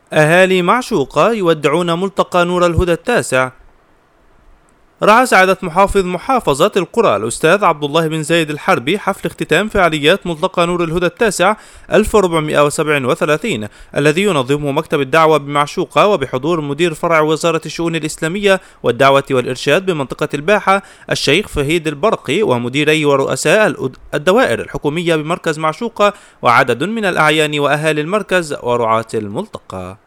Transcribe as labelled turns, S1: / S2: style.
S1: أهالي معشوقة يودعون ملتقى نور الهدى التاسع. رعى سعادة محافظ محافظة القرى الأستاذ عبد الله بن زايد الحربي حفل اختتام فعاليات ملتقى نور الهدى التاسع 1437 الذي ينظمه مكتب الدعوة بمعشوقة وبحضور مدير فرع وزارة الشؤون الإسلامية والدعوة والإرشاد بمنطقة الباحة الشيخ فهيد البرقي ومديري ورؤساء الدوائر الحكومية بمركز معشوقة وعدد من الأعيان وأهالي المركز ورعاة الملتقى.